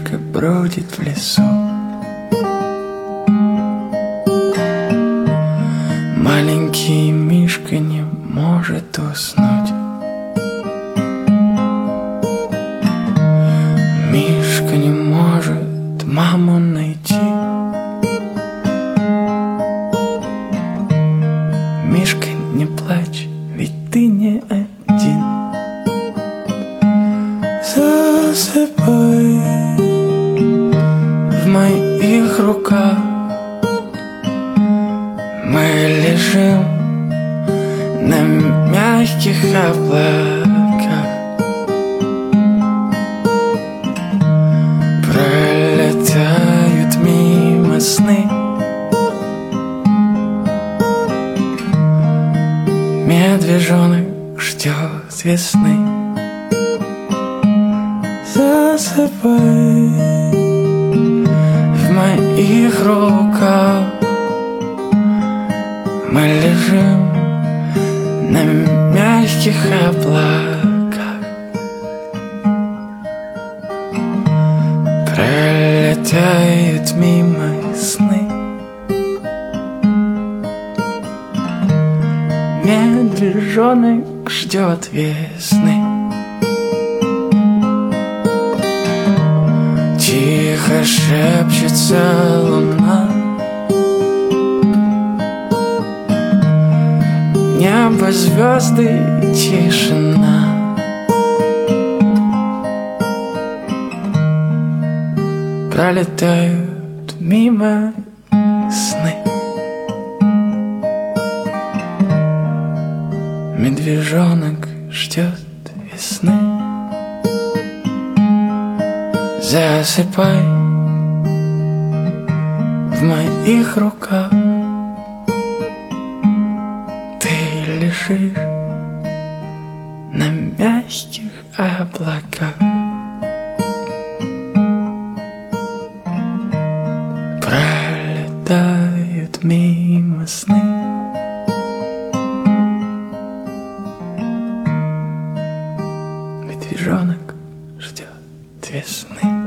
Мишка бродит в лесу. Маленький Мишка не может уснуть. Мишка не может маму найти. Мишка, не плачь, ведь ты не один. Засыпай в моих руках. Мы лежим на мягких облаках. Пролетают мимо сны. Медвежонок ждет весны. Засыпай в моих руках. Мы лежим на мягких облаках. Пролетают мимо сны. Медвежонок ждет весны. Тихо шепчется луна. Небо, звезды, тишина. Пролетают мимо сны. Медвежонок ждет весны. Засыпай в моих руках. Ты лежишь на мягких облаках. Пролетают мимо сны. Медвежонок ждет весны.